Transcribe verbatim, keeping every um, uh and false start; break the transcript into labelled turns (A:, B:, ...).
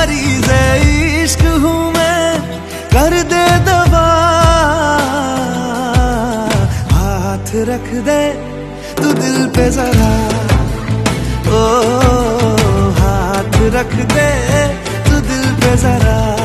A: मरीज़े इश्क हूँ मैं, कर दे दवा। हाथ रख दे तू दिल पे जरा, ओ हाथ रख दे तू दिल पे जरा।